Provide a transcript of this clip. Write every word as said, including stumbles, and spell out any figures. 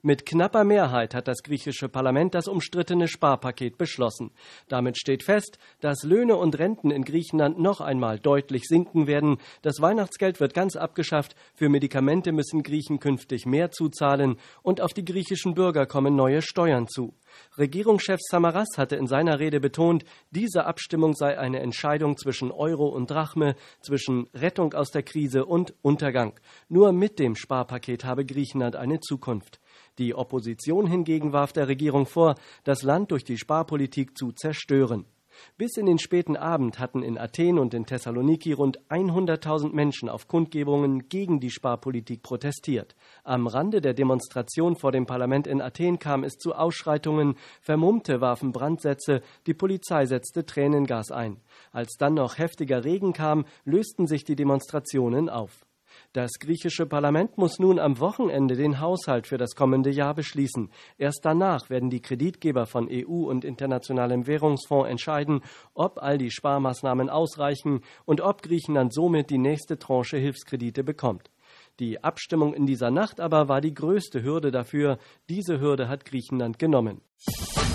Mit knapper Mehrheit hat das griechische Parlament das umstrittene Sparpaket beschlossen. Damit steht fest, dass Löhne und Renten in Griechenland noch einmal deutlich sinken werden. Das Weihnachtsgeld wird ganz abgeschafft. Für Medikamente müssen Griechen künftig mehr zuzahlen und auf die griechischen Bürger kommen neue Steuern zu. Regierungschef Samaras hatte in seiner Rede betont, diese Abstimmung sei eine Entscheidung zwischen Euro und Drachme, zwischen Rettung aus der Krise und Untergang. Nur mit dem Sparpaket habe Griechenland eine Zukunft. Die Opposition hingegen warf der Regierung vor, das Land durch die Sparpolitik zu zerstören. Bis in den späten Abend hatten in Athen und in Thessaloniki rund hunderttausend Menschen auf Kundgebungen gegen die Sparpolitik protestiert. Am Rande der Demonstration vor dem Parlament in Athen kam es zu Ausschreitungen, Vermummte warfen Brandsätze, die Polizei setzte Tränengas ein. Als dann noch heftiger Regen kam, lösten sich die Demonstrationen auf. Das griechische Parlament muss nun am Wochenende den Haushalt für das kommende Jahr beschließen. Erst danach werden die Kreditgeber von E U und Internationalem Währungsfonds entscheiden, ob all die Sparmaßnahmen ausreichen und ob Griechenland somit die nächste Tranche Hilfskredite bekommt. Die Abstimmung in dieser Nacht aber war die größte Hürde dafür. Diese Hürde hat Griechenland genommen.